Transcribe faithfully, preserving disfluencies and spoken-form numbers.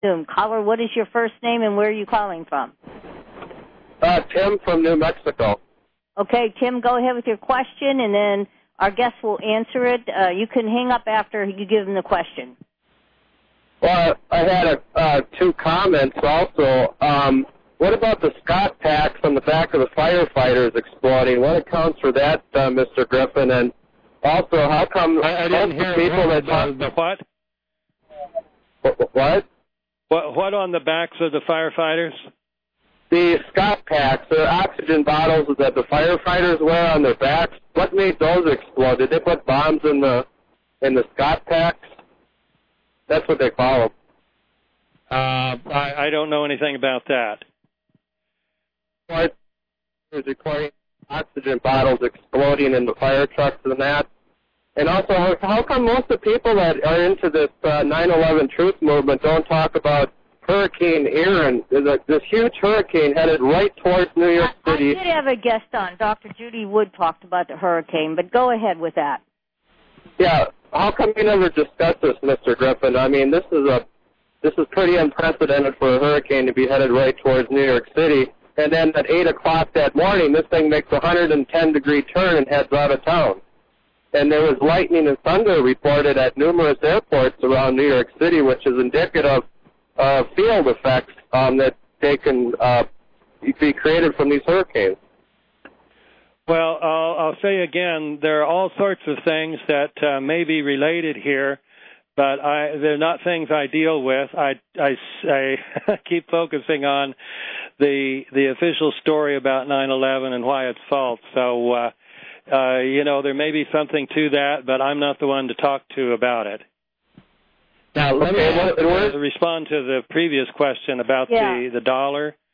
Zoom. Caller, what is your first name and where are you calling from? Uh, Tim from New Mexico. Okay, Tim, go ahead with your question, and then our guest will answer it. Uh, you can hang up after you give him the question. Well, I had a, uh, two comments also. Um, what about the Scott packs on the back of the firefighters exploding? What accounts for that, uh, Mister Griffin? And also, how come I, I didn't hear people the, that talk... the what? What? What? What on the backs of the firefighters? The Scott packs, the oxygen bottles that the firefighters wear on their backs. What made those explode? Did they put bombs in the in the Scott packs? That's what they call them. Uh, I, I don't know anything about that. There's recording oxygen bottles exploding in the fire trucks and that. And also, how, how come most of the people that are into this uh, nine eleven truth movement don't talk about Hurricane Erin? There's a, this huge hurricane headed right towards New York I, City. I did have a guest on. Doctor Judy Wood talked about the hurricane, but go ahead with that. Yeah, how come you never discuss this, Mister Griffin? I mean, this is a this is pretty unprecedented for a hurricane to be headed right towards New York City. And then at eight o'clock that morning, this thing makes a one hundred ten degree turn and heads out of town. And there was lightning and thunder reported at numerous airports around New York City, which is indicative of field effects um, that they can uh, be created from these hurricanes. Well, I'll, I'll say again, there are all sorts of things that uh, may be related here, but I, they're not things I deal with. I, I, I keep focusing on the the official story about nine eleven and why it's false. So, uh, uh, you know, there may be something to that, but I'm not the one to talk to about it. Now, let okay, me uh, respond to the previous question about yeah. the, the dollar.